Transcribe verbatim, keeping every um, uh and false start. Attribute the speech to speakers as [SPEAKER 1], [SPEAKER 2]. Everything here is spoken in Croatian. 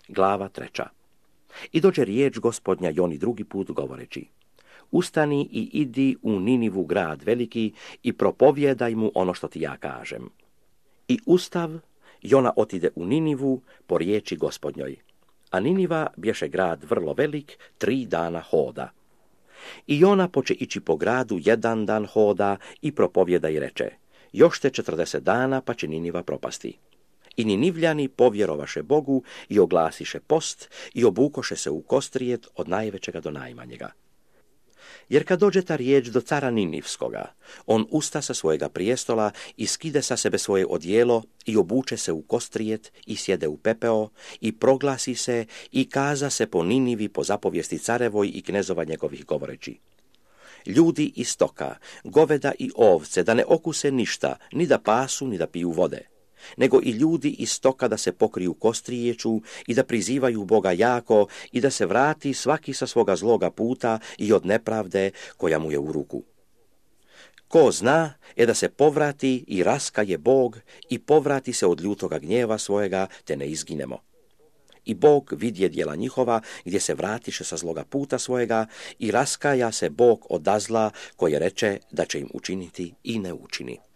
[SPEAKER 1] Glava treća. I dođe riječ Gospodnja Joni drugi put govoreći: Ustani i idi u Ninivu grad veliki i propovjedaj mu ono što ti ja kažem. I ustav, Jona otide u Ninivu po riječi Gospodnjoj. A Niniva bješe grad vrlo velik, tri dana hoda. I Jona poče ići po gradu, jedan dan hoda i propovjeda i reče: Još te četrdeset dana pa će Niniva propasti. I Ninivljani povjerovaše Bogu i oglasiše post i obukoše se u kostrijet od najvećega do najmanjega. Jer kad dođe ta riječ do cara Ninivskoga, on usta sa svojega prijestola i skide sa sebe svoje odijelo i obuče se u kostrijet i sjede u pepeo i proglasi se i kaza se po Ninivi po zapovijesti carevoj i knezova njegovih govoreći: Ljudi i stoka, goveda i ovce, da ne okuse ništa, ni da pasu, ni da piju vode, nego i ljudi i stoka da se pokriju kostrijeću i da prizivaju Boga jako i da se vrati svaki sa svoga zloga puta i od nepravde koja mu je u ruku. Ko zna, je da se povrati i raskaje Bog i povrati se od ljutoga gnjeva svojega, te ne izginemo. I Bog vidje djela njihova, gdje se vratiše sa zloga puta svojega i raskaja se Bog od zla koje reče da će im učiniti i ne učini.